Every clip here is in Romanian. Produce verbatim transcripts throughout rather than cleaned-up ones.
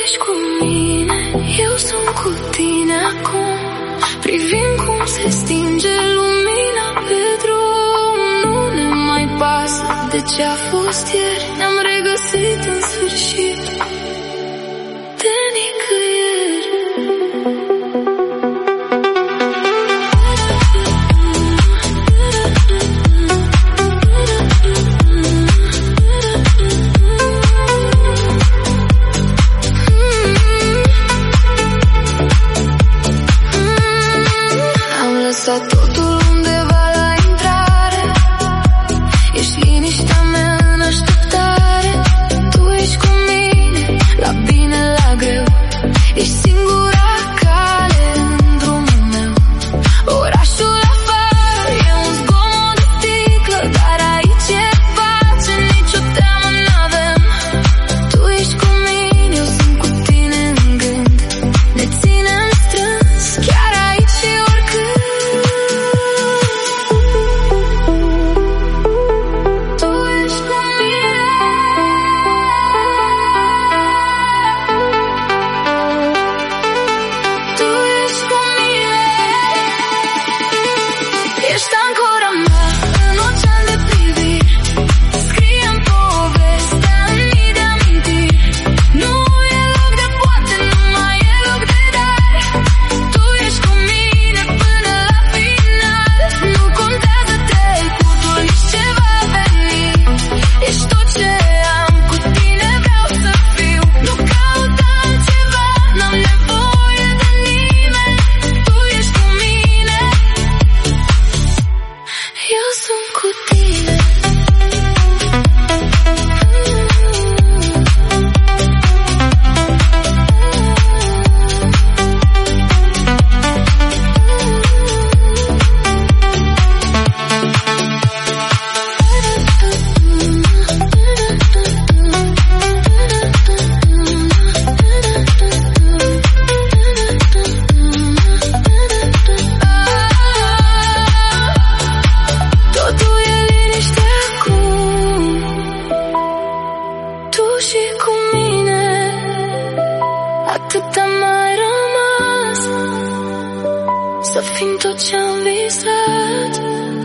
ești cu mine, eu sunt cu tine acum. Privim cum se stinge lumina pe drum. Nu ne mai pasă de ce a fost ieri. Ne-am regăsit în sfârșit de nicăieri. Lăsat totul undeva la intrare. Ești liniștea mea în așteptare. Tu ești cu mine, la bine, la greu. Ești singura cale în drumul meu. Orașul afară e un zgomot de sticlă, dar aici e pace, nicio teamă n-avem. Tu ești cu mine, eu sunt cu tine în gând. Ne ținem strâns, chiar aici și oricând. Ești ancora mea în ocean de priviri. Scriem povestea în mii de amintiri. Nu e loc de poate, nu mai e loc de dar. Tu ești cu mine până la final. Nu contează trecutul, nici ce va veni. Ești tot ce am, cu tine vreau să fiu. Nu caut altceva, n-am nevoie de nimeni. Tu ești cu mine, eu sunt cu tine. Totul e liniște acum. Tu și cu mine, atât am mai rămas. Să fim tot ce-am visat.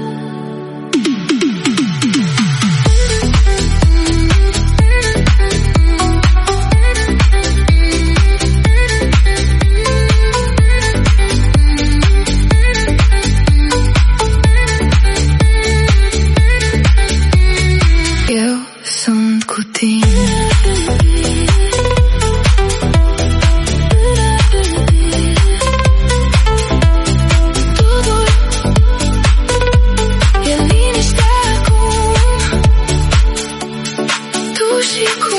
Eu sunt cu tine. Totul e liniște acum. Tu și cu